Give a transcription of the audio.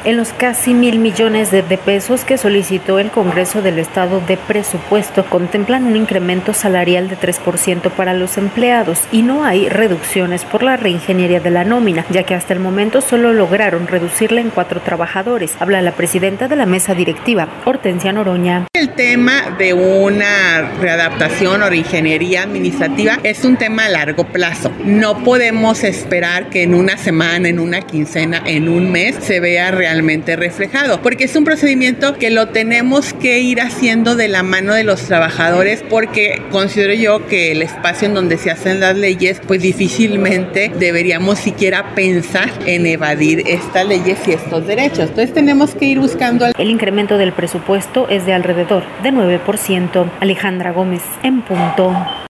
en los casi 1,000 millones de pesos que solicitó el Congreso del Estado de presupuesto contemplan un incremento salarial de 3% para los empleados y no hay reducciones por la reingeniería de la nómina, ya que hasta el momento solo lograron reducirla en 4 trabajadores. Habla la presidenta de la mesa directiva, Hortensia Noroña. El tema de una readaptación o reingeniería administrativa es un tema a largo plazo. No podemos esperar que en una semana, en una quincena, en un mes se vea realmente reflejado, porque es un procedimiento que lo tenemos que ir haciendo de la mano de los trabajadores, porque considero yo que el espacio en donde se hacen las leyes, pues difícilmente deberíamos siquiera pensar en evadir estas leyes y estos derechos. Entonces tenemos que ir buscando. El incremento del presupuesto es de alrededor de 9%. Alejandra Gómez, en punto.